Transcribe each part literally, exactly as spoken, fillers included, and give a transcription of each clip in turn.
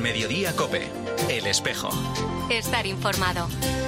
Mediodía COPE. El Espejo. Estar informado.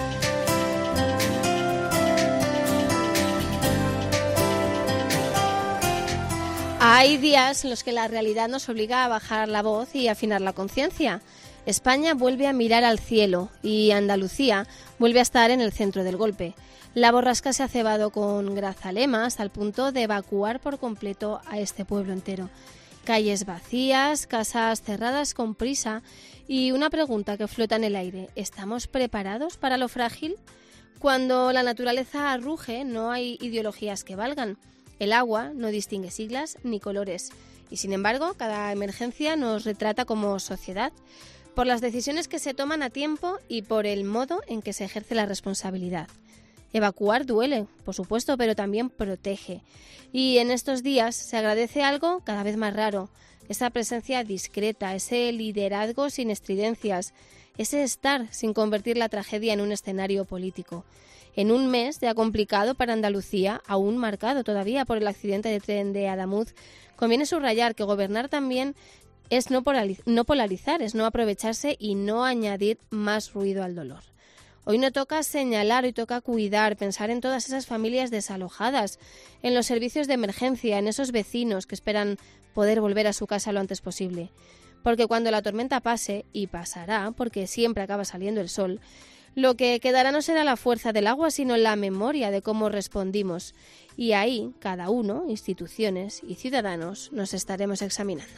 Hay días en los que la realidad nos obliga a bajar la voz y afinar la conciencia. España vuelve a mirar al cielo y Andalucía vuelve a estar en el centro del golpe. La borrasca se ha cebado con grazalemas al punto de evacuar por completo a este pueblo entero. Calles vacías, casas cerradas con prisa y una pregunta que flota en el aire. ¿Estamos preparados para lo frágil? Cuando la naturaleza ruge, no hay ideologías que valgan. El agua no distingue siglas ni colores. Y sin embargo, cada emergencia nos retrata como sociedad por las decisiones que se toman a tiempo y por el modo en que se ejerce la responsabilidad. Evacuar duele, por supuesto, pero también protege. Y en estos días se agradece algo cada vez más raro, esa presencia discreta, ese liderazgo sin estridencias, ese estar sin convertir la tragedia en un escenario político. En un mes ya complicado para Andalucía, aún marcado todavía por el accidente de tren de Adamuz, conviene subrayar que gobernar también es no polarizar, es no aprovecharse y no añadir más ruido al dolor. Hoy no toca señalar, hoy toca cuidar, pensar en todas esas familias desalojadas, en los servicios de emergencia, en esos vecinos que esperan poder volver a su casa lo antes posible. Porque cuando la tormenta pase, y pasará, porque siempre acaba saliendo el sol, lo que quedará no será la fuerza del agua, sino la memoria de cómo respondimos. Y ahí, cada uno, instituciones y ciudadanos, nos estaremos examinando.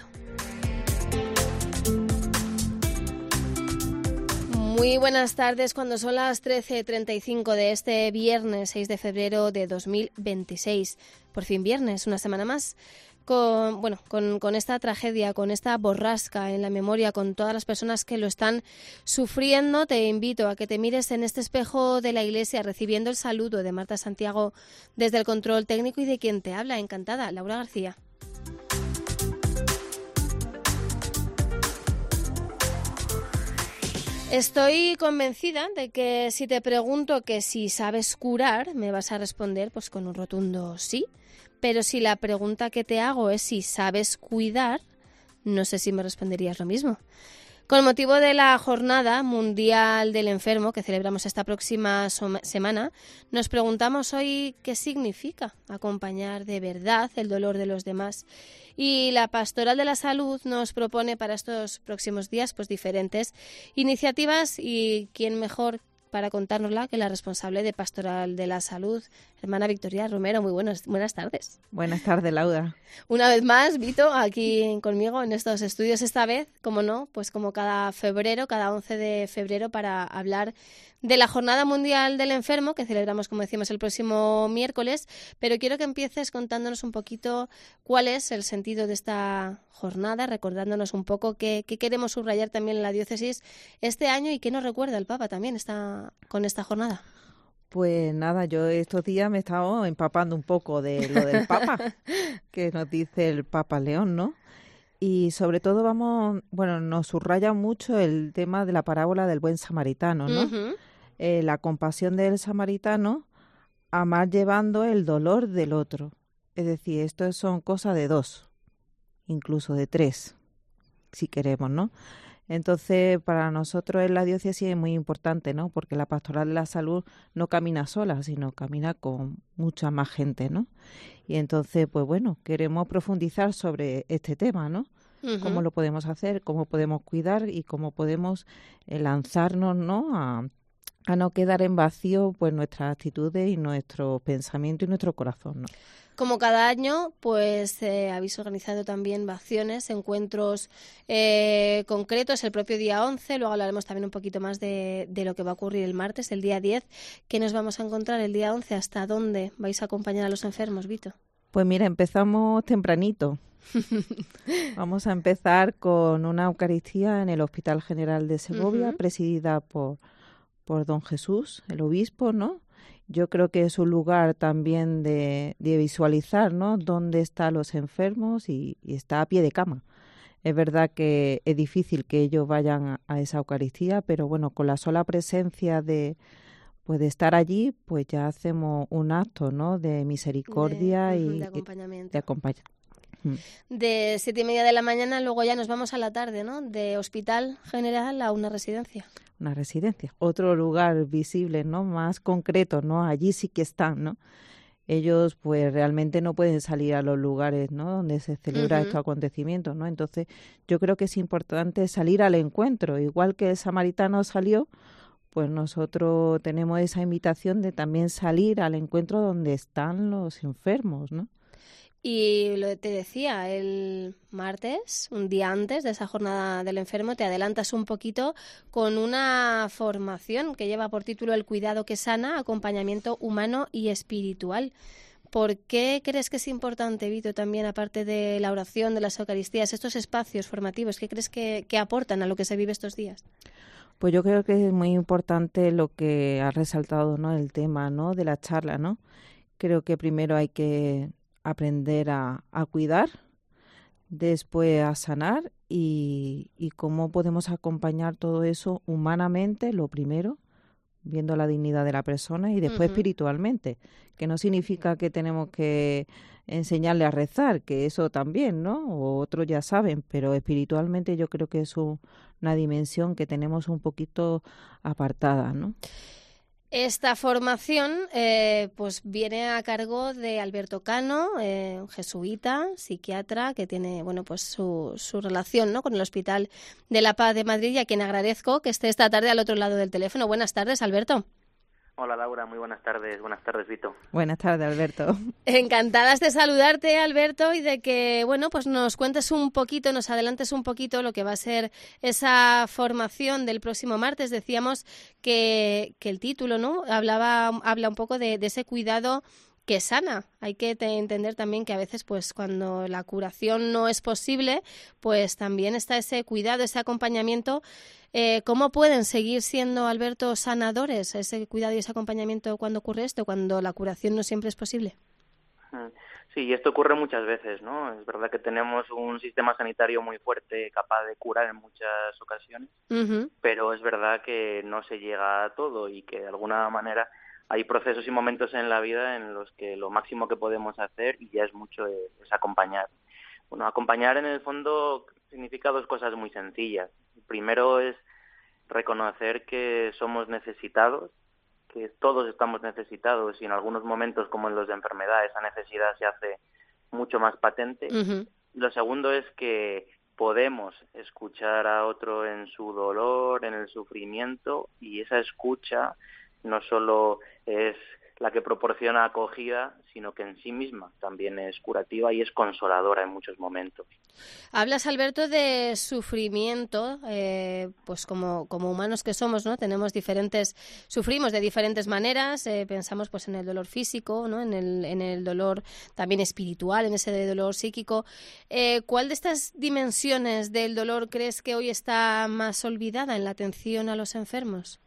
Muy buenas tardes, cuando son las trece treinta y cinco de este viernes seis de febrero de dos mil veintiséis. Por fin viernes, una semana más. Con, bueno, con, con esta tragedia, con esta borrasca en la memoria, con todas las personas que lo están sufriendo, te invito a que te mires en este espejo de la iglesia recibiendo el saludo de Marta Santiago desde el control técnico y de quien te habla, encantada, Laura García. Estoy convencida de que si te pregunto que si sabes curar, me vas a responder pues con un rotundo sí. Pero si la pregunta que te hago es si sabes cuidar, no sé si me responderías lo mismo. Con motivo de la Jornada Mundial del Enfermo, que celebramos esta próxima semana, nos preguntamos hoy qué significa acompañar de verdad el dolor de los demás. Y la Pastoral de la Salud nos propone para estos próximos días pues diferentes iniciativas y quién mejor para contárnosla que la responsable de Pastoral de la Salud, hermana Victoria Romero. Muy buenas, buenas tardes. Buenas tardes, Laura. Una vez más, Vito, aquí conmigo en estos estudios, esta vez, como no, pues como cada febrero, cada once de febrero, para hablar de la Jornada Mundial del Enfermo, que celebramos, como decimos, el próximo miércoles, pero quiero que empieces contándonos un poquito cuál es el sentido de esta jornada, recordándonos un poco qué, qué queremos subrayar también en la diócesis este año y qué nos recuerda el Papa también está con esta jornada. Pues nada, yo estos días me he estado empapando un poco de lo del Papa, que nos dice el Papa León, ¿no? Y sobre todo vamos, bueno, nos subraya mucho el tema de la parábola del buen samaritano, ¿no? Uh-huh. Eh, la compasión del samaritano, amar llevando el dolor del otro. Es decir, esto son cosas de dos, incluso de tres, si queremos, ¿no? Entonces, para nosotros en la diócesis es muy importante, ¿no? Porque la Pastoral de la Salud no camina sola, sino camina con mucha más gente, ¿no? Y entonces, pues bueno, queremos profundizar sobre este tema, ¿no? Uh-huh. Cómo lo podemos hacer, cómo podemos cuidar y cómo podemos eh, lanzarnos, ¿no? A, a no quedar en vacío, pues nuestras actitudes y nuestro pensamiento y nuestro corazón, ¿no? Como cada año, pues eh, habéis organizado también acciones, encuentros eh, concretos el propio día once, luego hablaremos también un poquito más de, de lo que va a ocurrir el martes, el día diez. ¿Qué nos vamos a encontrar el día once? ¿Hasta dónde vais a acompañar a los enfermos, Vito? Pues mira, empezamos tempranito. Vamos a empezar con una Eucaristía en el Hospital General de Segovia, uh-huh. presidida por, por don Jesús, el obispo, ¿no? Yo creo que es un lugar también de, de visualizar, ¿no? Dónde están los enfermos y, y está a pie de cama. Es verdad que es difícil que ellos vayan a, a esa Eucaristía, pero bueno, con la sola presencia de, pues de estar allí, pues ya hacemos un acto, ¿no? De misericordia de, y de acompañamiento. De acompañamiento. De siete y media de la mañana, luego ya nos vamos a la tarde, ¿no? De hospital general a una residencia. Una residencia, otro lugar visible, ¿no? Más concreto, ¿no? Allí sí que están, ¿no? Ellos pues realmente no pueden salir a los lugares, ¿no? Donde se celebra uh-huh. estos acontecimientos, ¿no? Entonces yo creo que es importante salir al encuentro, igual que el samaritano salió, pues nosotros tenemos esa invitación de también salir al encuentro donde están los enfermos, ¿no? Y lo que te decía, el martes, un día antes de esa jornada del enfermo, te adelantas un poquito con una formación que lleva por título El cuidado que sana, acompañamiento humano y espiritual. ¿Por qué crees que es importante, Vito, también, aparte de la oración, de las Eucaristías, estos espacios formativos? ¿Qué crees que, que aportan a lo que se vive estos días? Pues yo creo que es muy importante lo que has resaltado, ¿no? El tema, ¿no? De la charla, ¿no? Creo que primero hay que aprender a, a cuidar, después a sanar y, y cómo podemos acompañar todo eso humanamente, lo primero, viendo la dignidad de la persona y después uh-huh. espiritualmente, que no significa que tenemos que enseñarle a rezar, que eso también, ¿no? O otros ya saben, pero espiritualmente yo creo que es una dimensión que tenemos un poquito apartada, ¿no? Esta formación eh, pues viene a cargo de Alberto Cano, eh, jesuita, psiquiatra, que tiene bueno pues su, su relación, ¿no? con el Hospital de la Paz de Madrid, y a quien agradezco que esté esta tarde al otro lado del teléfono. Buenas tardes, Alberto. Hola, Laura, muy buenas tardes. Buenas tardes, Vito. Buenas tardes, Alberto. Encantadas de saludarte, Alberto, y de que, bueno, pues nos cuentes un poquito, nos adelantes un poquito lo que va a ser esa formación del próximo martes. Decíamos que, que el título, ¿no? Hablaba, habla un poco de, de ese cuidado que sana. Hay que te, entender también que a veces, pues, cuando la curación no es posible, pues también está ese cuidado, ese acompañamiento. Eh, ¿Cómo pueden seguir siendo, Alberto, sanadores ese cuidado y ese acompañamiento cuando ocurre esto, cuando la curación no siempre es posible? Sí, y esto ocurre muchas veces, ¿no? Es verdad que tenemos un sistema sanitario muy fuerte, capaz de curar en muchas ocasiones, uh-huh. pero es verdad que no se llega a todo y que de alguna manera hay procesos y momentos en la vida en los que lo máximo que podemos hacer, y ya es mucho, es, es acompañar. Bueno, acompañar en el fondo significa dos cosas muy sencillas. Primero es reconocer que somos necesitados, que todos estamos necesitados, y en algunos momentos, como en los de enfermedad, esa necesidad se hace mucho más patente. Uh-huh. Lo segundo es que podemos escuchar a otro en su dolor, en el sufrimiento, y esa escucha no solo es la que proporciona acogida, sino que en sí misma también es curativa y es consoladora en muchos momentos. Hablas, Alberto, de sufrimiento, eh, pues como, como humanos que somos, ¿no? Tenemos diferentes, sufrimos de diferentes maneras, eh, pensamos pues en el dolor físico, ¿no? En el, en el dolor también espiritual, en ese dolor psíquico. Eh, ¿Cuál de estas dimensiones del dolor crees que hoy está más olvidada en la atención a los enfermos?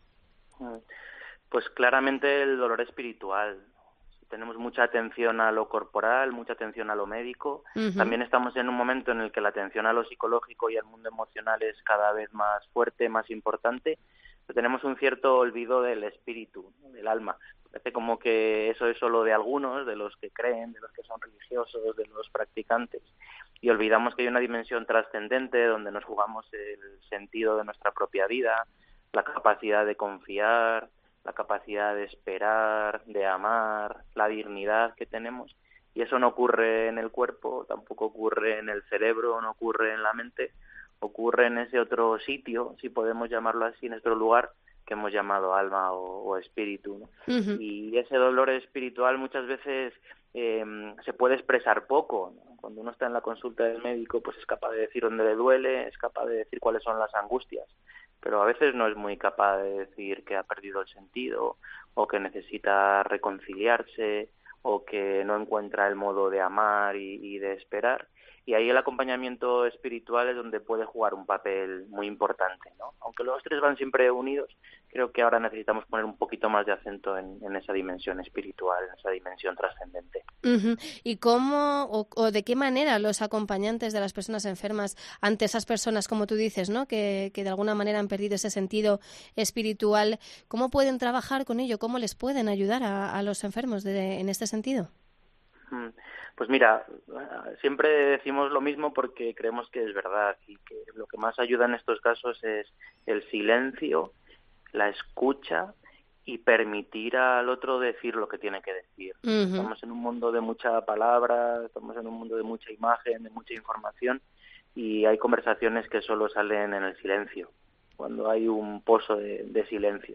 Pues claramente el dolor espiritual. Tenemos mucha atención a lo corporal, mucha atención a lo médico. Uh-huh. También estamos en un momento en el que la atención a lo psicológico y al mundo emocional es cada vez más fuerte, más importante. Pero tenemos un cierto olvido del espíritu, del alma. Parece como que eso es solo de algunos, de los que creen, de los que son religiosos, de los practicantes. Y olvidamos que hay una dimensión trascendente donde nos jugamos el sentido de nuestra propia vida, la capacidad de confiar, la capacidad de esperar, de amar, la dignidad que tenemos. Y eso no ocurre en el cuerpo, tampoco ocurre en el cerebro, no ocurre en la mente, ocurre en ese otro sitio, si podemos llamarlo así, en nuestro lugar, que hemos llamado alma o, o espíritu, ¿no? Uh-huh. Y ese dolor espiritual muchas veces eh, se puede expresar poco, ¿no? Cuando uno está en la consulta del médico, pues es capaz de decir dónde le duele, es capaz de decir cuáles son las angustias, pero a veces no es muy capaz de decir que ha perdido el sentido, o que necesita reconciliarse, o que no encuentra el modo de amar y, y de esperar. Y ahí el acompañamiento espiritual es donde puede jugar un papel muy importante, ¿no? Aunque los tres van siempre unidos, creo que ahora necesitamos poner un poquito más de acento en, en esa dimensión espiritual, en esa dimensión trascendente. Uh-huh. ¿Y cómo o, o de qué manera los acompañantes de las personas enfermas ante esas personas, como tú dices, ¿no? que, que de alguna manera han perdido ese sentido espiritual, cómo pueden trabajar con ello? ¿Cómo les pueden ayudar a, a los enfermos de, en este sentido? Pues mira, siempre decimos lo mismo porque creemos que es verdad y que lo que más ayuda en estos casos es el silencio, la escucha y permitir al otro decir lo que tiene que decir. Uh-huh. Estamos en un mundo de mucha palabra, estamos en un mundo de mucha imagen, de mucha información, y hay conversaciones que solo salen en el silencio, cuando hay un pozo de, de silencio.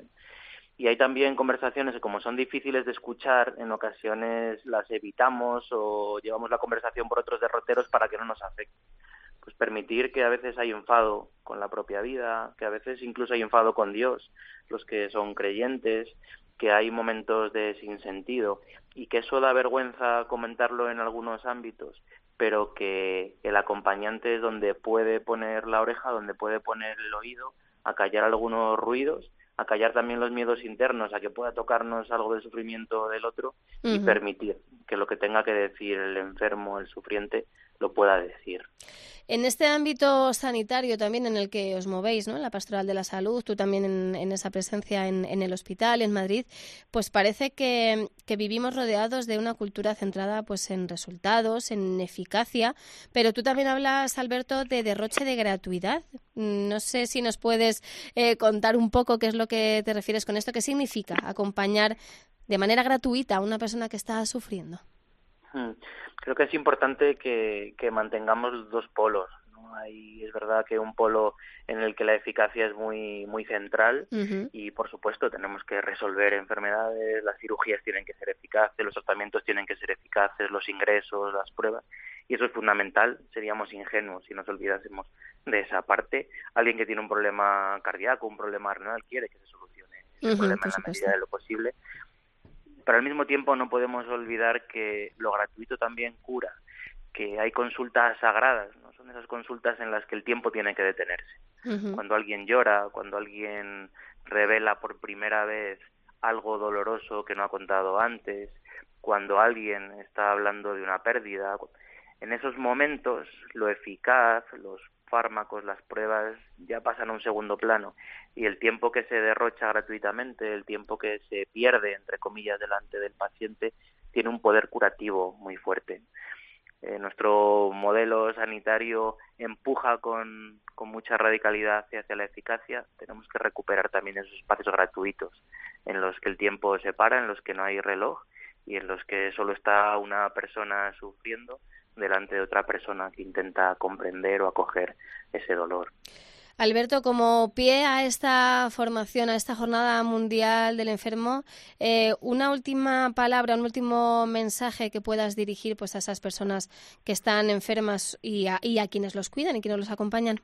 Y hay también conversaciones que, como son difíciles de escuchar, en ocasiones las evitamos o llevamos la conversación por otros derroteros para que no nos afecte. Pues permitir que a veces hay enfado con la propia vida, que a veces incluso hay enfado con Dios, los que son creyentes, que hay momentos de sinsentido y que eso da vergüenza comentarlo en algunos ámbitos, pero que el acompañante es donde puede poner la oreja, donde puede poner el oído, a callar algunos ruidos, a callar también los miedos internos, a que pueda tocarnos algo del sufrimiento del otro uh-huh. y permitir que lo que tenga que decir el enfermo, el sufriente, lo pueda decir. En este ámbito sanitario también en el que os movéis, ¿no? En la Pastoral de la Salud, tú también en, en esa presencia en, en el hospital, en Madrid, pues parece que, que vivimos rodeados de una cultura centrada pues en resultados, en eficacia, pero tú también hablas, Alberto, de derroche de gratuidad. No sé si nos puedes eh, contar un poco qué es lo que te refieres con esto, qué significa acompañar de manera gratuita a una persona que está sufriendo. Creo que es importante que, que mantengamos los dos polos, ¿no? Hay, es verdad que un polo en el que la eficacia es muy muy central uh-huh. y, por supuesto, tenemos que resolver enfermedades, las cirugías tienen que ser eficaces, los tratamientos tienen que ser eficaces, los ingresos, las pruebas, y eso es fundamental. Seríamos ingenuos si nos olvidásemos de esa parte. Alguien que tiene un problema cardíaco, un problema renal, quiere que se solucione ese uh-huh, problema en la medida de lo posible. Pero al mismo tiempo no podemos olvidar que lo gratuito también cura, que hay consultas sagradas, ¿no? Son esas consultas en las que el tiempo tiene que detenerse. Uh-huh. Cuando alguien llora, cuando alguien revela por primera vez algo doloroso que no ha contado antes, cuando alguien está hablando de una pérdida, en esos momentos lo eficaz, los fármacos, las pruebas ya pasan a un segundo plano, y el tiempo que se derrocha gratuitamente, el tiempo que se pierde, entre comillas, delante del paciente, tiene un poder curativo muy fuerte. Eh, nuestro modelo sanitario empuja con, con mucha radicalidad hacia, hacia la eficacia. Tenemos que recuperar también esos espacios gratuitos en los que el tiempo se para, en los que no hay reloj y en los que solo está una persona sufriendo delante de otra persona que intenta comprender o acoger ese dolor. Alberto, como pie a esta formación, a esta Jornada Mundial del Enfermo, eh, una última palabra, un último mensaje que puedas dirigir pues a esas personas que están enfermas y a, y a quienes los cuidan y quienes los acompañan.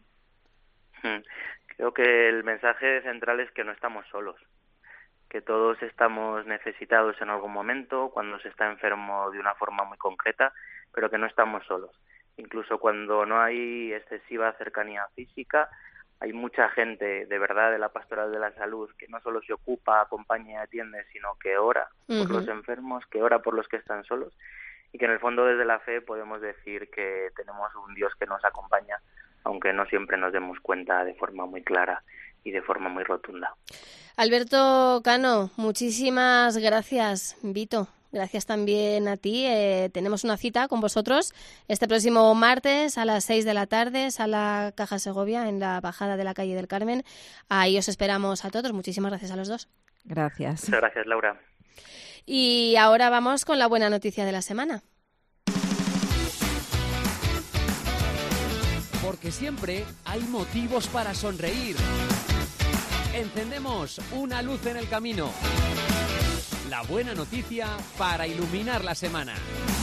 Creo que el mensaje central es que no estamos solos, que todos estamos necesitados en algún momento, cuando se está enfermo de una forma muy concreta, pero que no estamos solos. Incluso cuando no hay excesiva cercanía física, hay mucha gente de verdad de la Pastoral de la Salud que no solo se ocupa, acompaña y atiende, sino que ora uh-huh. por los enfermos, que ora por los que están solos, y que en el fondo desde la fe podemos decir que tenemos un Dios que nos acompaña, aunque no siempre nos demos cuenta de forma muy clara y de forma muy rotunda. Alberto Cano, muchísimas gracias. Vito, gracias también a ti. Eh, tenemos una cita con vosotros este próximo martes a las seis de la tarde, Sala Caja Segovia, en la bajada de la calle del Carmen. Ahí os esperamos a todos. Muchísimas gracias a los dos. Gracias. Muchas gracias, Laura. Y ahora vamos con la buena noticia de la semana. Porque siempre hay motivos para sonreír. Encendemos una luz en el camino. La buena noticia para iluminar la semana.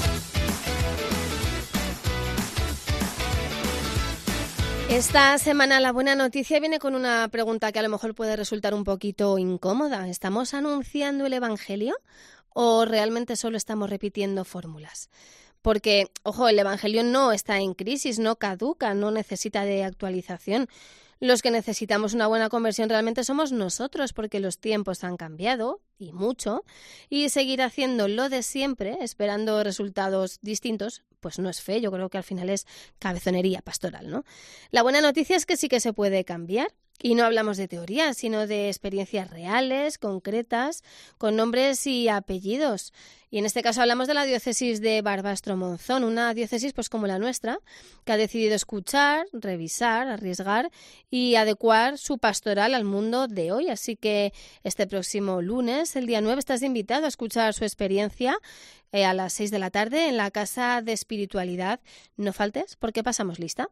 Esta semana la buena noticia viene con una pregunta que a lo mejor puede resultar un poquito incómoda. ¿Estamos anunciando el Evangelio o realmente solo estamos repitiendo fórmulas? Porque, ojo, el Evangelio no está en crisis, no caduca, no necesita de actualización. Los que necesitamos una buena conversión realmente somos nosotros, porque los tiempos han cambiado, y mucho, y seguir haciendo lo de siempre, esperando resultados distintos, pues no es fe. Yo creo que al final es cabezonería pastoral, ¿no? La buena noticia es que sí que se puede cambiar, Y no hablamos de teorías, sino de experiencias reales, concretas, con nombres y apellidos. Y en este caso hablamos de la diócesis de Barbastro-Monzón, una diócesis pues como la nuestra, que ha decidido escuchar, revisar, arriesgar y adecuar su pastoral al mundo de hoy. Así que este próximo lunes, el día nueve, estás invitado a escuchar su experiencia eh, a las seis de la tarde en la Casa de Espiritualidad. No faltes, porque pasamos lista.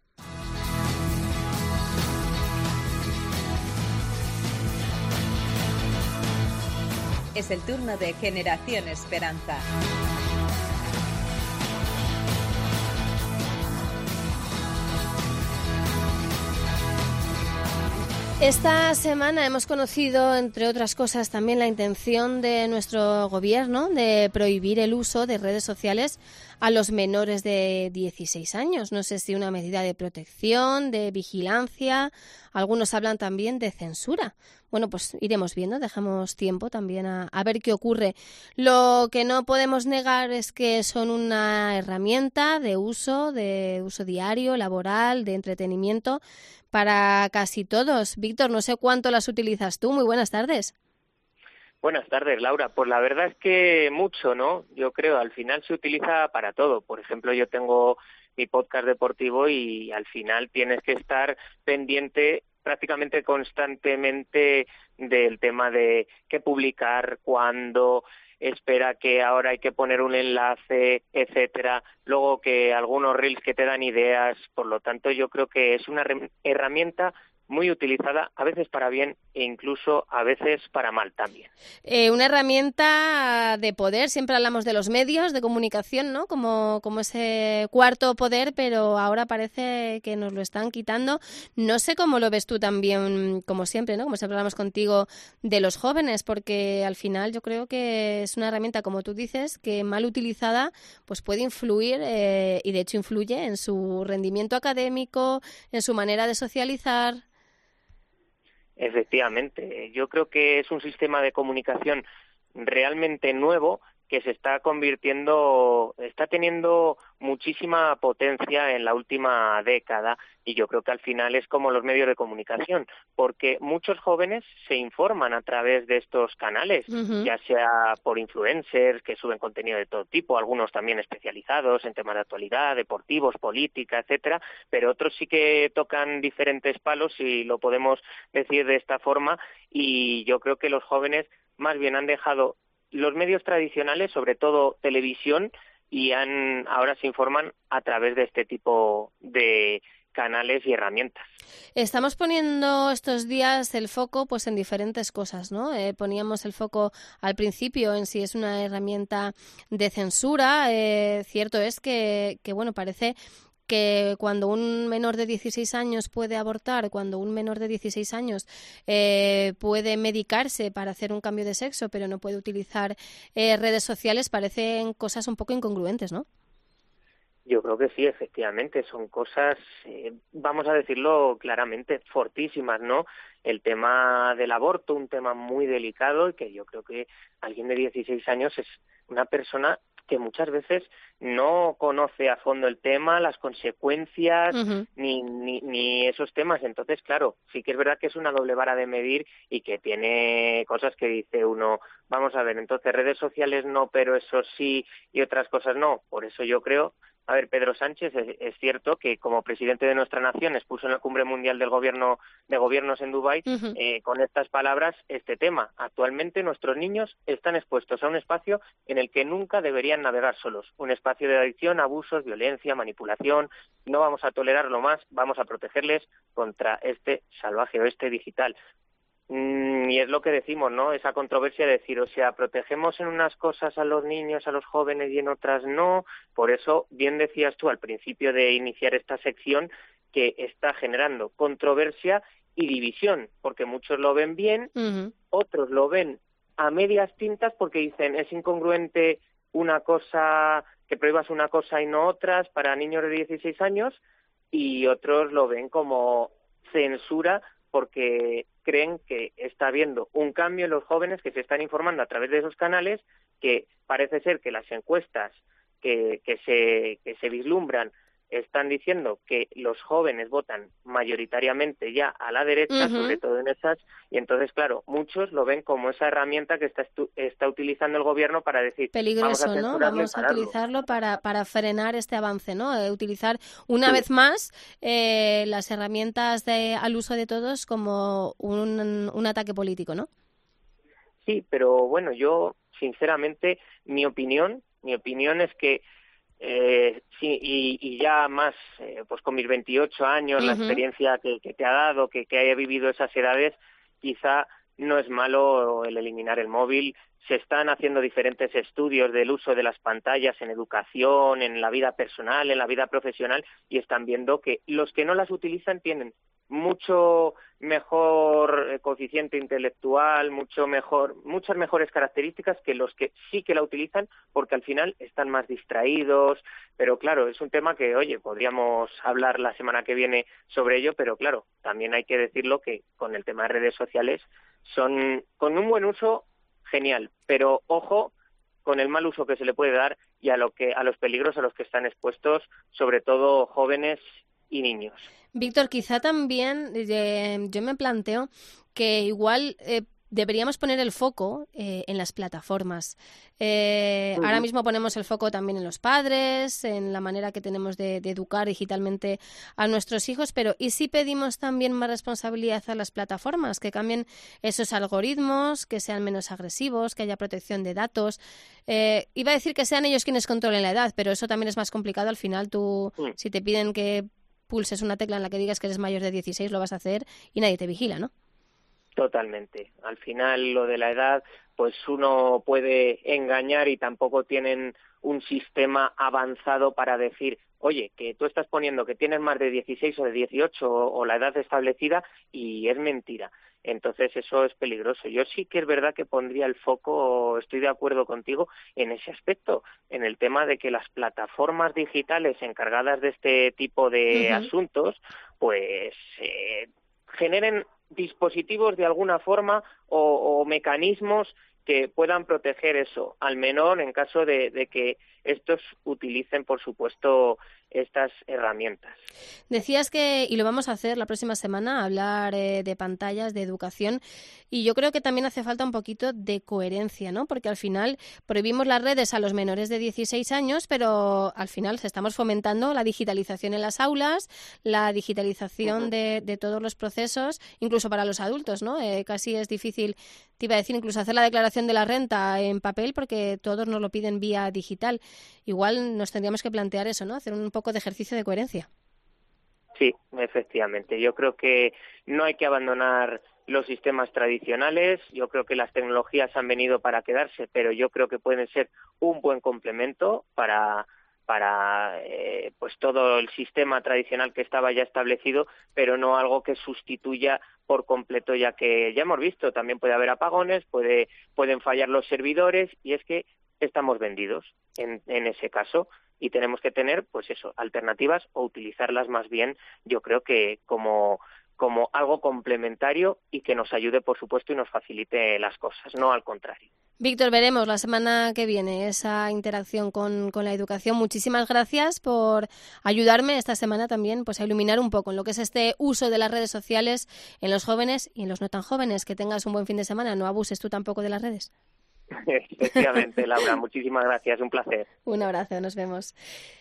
Es el turno de Generación Esperanza. Esta semana hemos conocido, entre otras cosas, también la intención de nuestro gobierno de prohibir el uso de redes sociales a los menores de dieciséis años. No sé si una medida de protección, de vigilancia, algunos hablan también de censura. Bueno, pues iremos viendo, dejamos tiempo también a, a ver qué ocurre. Lo que no podemos negar es que son una herramienta de uso, de uso diario, laboral, de entretenimiento para casi todos. Víctor, no sé cuánto las utilizas tú. Muy buenas tardes. Buenas tardes, Laura. Pues la verdad es que mucho, ¿no? Yo creo, al final se utiliza para todo. Por ejemplo, yo tengo mi podcast deportivo y al final tienes que estar pendiente prácticamente constantemente del tema de qué publicar, cuándo, espera que ahora hay que poner un enlace, etcétera. Luego que algunos reels que te dan ideas. Por lo tanto, yo creo que es una herramienta muy utilizada, a veces para bien e incluso a veces para mal también. Eh, una herramienta de poder, siempre hablamos de los medios de comunicación, ¿no? Como, como ese cuarto poder, pero ahora parece que nos lo están quitando. No sé cómo lo ves tú también, como siempre, ¿no? Como siempre hablamos contigo de los jóvenes, porque al final yo creo que es una herramienta, como tú dices, que mal utilizada pues puede influir, eh, y de hecho influye en su rendimiento académico, en su manera de socializar. Efectivamente, yo creo que es un sistema de comunicación realmente nuevo que se está convirtiendo, está teniendo muchísima potencia en la última década y yo creo que al final es como los medios de comunicación, porque muchos jóvenes se informan a través de estos canales, uh-huh. ya sea por influencers que suben contenido de todo tipo, algunos también especializados en temas de actualidad, deportivos, política, etcétera, pero otros sí que tocan diferentes palos, si lo podemos decir de esta forma, y yo creo que los jóvenes más bien han dejado los medios tradicionales, sobre todo televisión, y han ahora se informan a través de este tipo de canales y herramientas. Estamos poniendo estos días el foco pues en diferentes cosas, ¿no? Eh, poníamos el foco al principio en si es una herramienta de censura. Eh, cierto es que, que bueno, parece que cuando un menor de dieciséis años puede abortar, cuando un menor de dieciséis años eh, puede medicarse para hacer un cambio de sexo, pero no puede utilizar eh, redes sociales, parecen cosas un poco incongruentes, ¿no? Yo creo que sí, efectivamente, son cosas, eh, vamos a decirlo claramente, fortísimas, ¿no? El tema del aborto, un tema muy delicado y que yo creo que alguien de dieciséis años es una persona que muchas veces no conoce a fondo el tema, las consecuencias, uh-huh. ni, ni, ni esos temas. Entonces, claro, sí que es verdad que es una doble vara de medir y que tiene cosas que dice uno, vamos a ver, entonces redes sociales no, pero eso sí, y otras cosas no. Por eso yo creo, a ver, Pedro Sánchez es, es cierto que como presidente de nuestra nación expuso en la Cumbre Mundial del Gobierno de Gobiernos en Dubái, uh-huh. eh, con estas palabras, este tema. Actualmente nuestros niños están expuestos a un espacio en el que nunca deberían navegar solos. Un espacio de adicción, abusos, violencia, manipulación. No vamos a tolerarlo más, vamos a protegerles contra este salvaje oeste digital. Mm, y es lo que decimos, ¿no? Esa controversia de decir, o sea, protegemos en unas cosas a los niños, a los jóvenes y en otras no. Por eso, bien decías tú al principio de iniciar esta sección, que está generando controversia y división, porque muchos lo ven bien, uh-huh. otros lo ven a medias tintas porque dicen es incongruente una cosa, que prohíbas una cosa y no otras para niños de dieciséis años, y otros lo ven como censura porque creen que está habiendo un cambio en los jóvenes que se están informando a través de esos canales, que parece ser que las encuestas que, que, se, que se vislumbran están diciendo que los jóvenes votan mayoritariamente ya a la derecha, uh-huh. sobre todo en esas, y entonces, claro, muchos lo ven como esa herramienta que está, estu- está utilizando el gobierno para decir... Peligroso, vamos a ¿no? Vamos a utilizarlo para, para frenar este avance, ¿no? Eh, utilizar una sí. vez más eh, las herramientas de, al uso de todos como un, un ataque político, ¿no? Sí, pero bueno, yo, sinceramente, mi opinión, mi opinión es que Eh, sí, y, y ya más, eh, pues con mis veintiocho años, uh-huh. la experiencia que, que te ha dado, que, que haya vivido esas edades, quizá no es malo el eliminar el móvil. Se están haciendo diferentes estudios del uso de las pantallas en educación, en la vida personal, en la vida profesional, y están viendo que los que no las utilizan tienen mucho mejor coeficiente intelectual, mucho mejor, muchas mejores características que los que sí que la utilizan, porque al final están más distraídos. Pero claro, es un tema que, oye, podríamos hablar la semana que viene sobre ello, pero claro, también hay que decirlo que con el tema de redes sociales son, con un buen uso, genial, pero ojo con el mal uso que se le puede dar y a lo que, a los peligros a los que están expuestos, sobre todo jóvenes y niños. Víctor, quizá también eh, yo me planteo que igual eh, deberíamos poner el foco eh, en las plataformas. Eh, uh-huh. Ahora mismo ponemos el foco también en los padres, en la manera que tenemos de, de educar digitalmente a nuestros hijos, pero ¿y si pedimos también más responsabilidad a las plataformas? Que cambien esos algoritmos, que sean menos agresivos, que haya protección de datos. Eh, iba a decir que sean ellos quienes controlen la edad, pero eso también es más complicado. Al final tú, uh-huh. si te piden que pulses una tecla en la que digas que eres mayor de dieciséis, lo vas a hacer y nadie te vigila, ¿no? Totalmente. Al final, lo de la edad, pues uno puede engañar y tampoco tienen un sistema avanzado para decir, oye, que tú estás poniendo que tienes más de dieciséis o de dieciocho o, o la edad establecida y es mentira. Entonces eso es peligroso. Yo sí que es verdad que pondría el foco, estoy de acuerdo contigo, en ese aspecto, en el tema de que las plataformas digitales encargadas de este tipo de uh-huh. asuntos, pues eh, generen dispositivos de alguna forma o, o mecanismos que puedan proteger eso al menor en caso de, de que estos utilicen, por supuesto, estas herramientas. Decías que, y lo vamos a hacer la próxima semana, hablar eh, de pantallas, de educación, y yo creo que también hace falta un poquito de coherencia, ¿no? Porque al final prohibimos las redes a los menores de dieciséis años, pero al final estamos fomentando la digitalización en las aulas, la digitalización uh-huh. de, de todos los procesos, incluso para los adultos, ¿no? Eh, casi es difícil, te iba a decir, incluso hacer la declaración de la renta en papel porque todos nos lo piden vía digital. Igual nos tendríamos que plantear eso, ¿no? Hacer un poco de ejercicio de coherencia. Sí, efectivamente. Yo creo que no hay que abandonar los sistemas tradicionales. Yo creo que las tecnologías han venido para quedarse, pero yo creo que pueden ser un buen complemento para para eh, pues todo el sistema tradicional que estaba ya establecido, pero no algo que sustituya por completo, ya que ya hemos visto, también puede haber apagones, puede pueden fallar los servidores y es que estamos vendidos en, en ese caso y tenemos que tener, pues eso, alternativas o utilizarlas más bien, yo creo que como como algo complementario y que nos ayude, por supuesto, y nos facilite las cosas, no al contrario. Víctor, veremos la semana que viene esa interacción con, con la educación. Muchísimas gracias por ayudarme esta semana también pues a iluminar un poco en lo que es este uso de las redes sociales en los jóvenes y en los no tan jóvenes. Que tengas un buen fin de semana, no abuses tú tampoco de las redes. Efectivamente, Laura, muchísimas gracias, un placer. Un abrazo, nos vemos.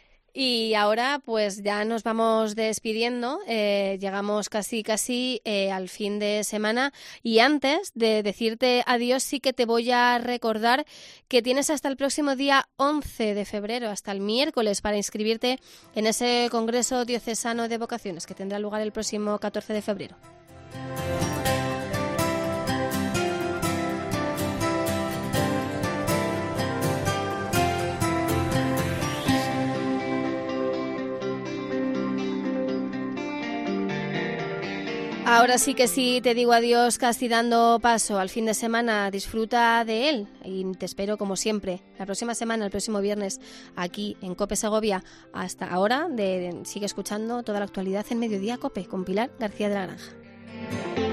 Y ahora pues ya nos vamos despidiendo, eh, llegamos casi casi eh, al fin de semana y antes de decirte adiós sí que te voy a recordar que tienes hasta el próximo día once de febrero, hasta el miércoles, para inscribirte en ese Congreso Diocesano de Vocaciones que tendrá lugar el próximo catorce de febrero. Ahora sí que sí, te digo adiós casi dando paso al fin de semana. Disfruta de él y te espero como siempre la próxima semana, el próximo viernes, aquí en COPE Segovia. Hasta ahora de, de, sigue escuchando toda la actualidad en Mediodía COPE con Pilar García de la Granja.